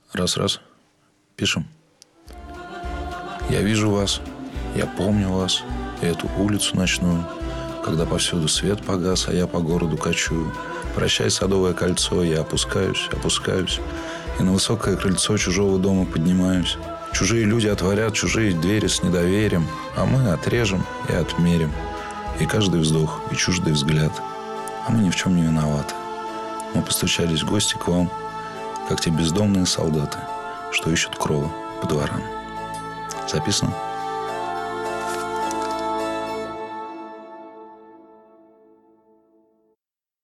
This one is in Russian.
Раз. Пишем. Я вижу вас, я помню вас, и эту улицу ночную, когда повсюду свет погас, а я по городу кочую. Прощай, Садовое кольцо, я опускаюсь, и на высокое крыльцо чужого дома поднимаюсь. Чужие люди отворят чужие двери с недоверием, а мы отрежем и отмерим. И каждый вздох, и чуждый взгляд. А мы ни в чем не виноваты. Мы постучались в гости к вам, как те бездомные солдаты, что ищут крова по дворам. Записано?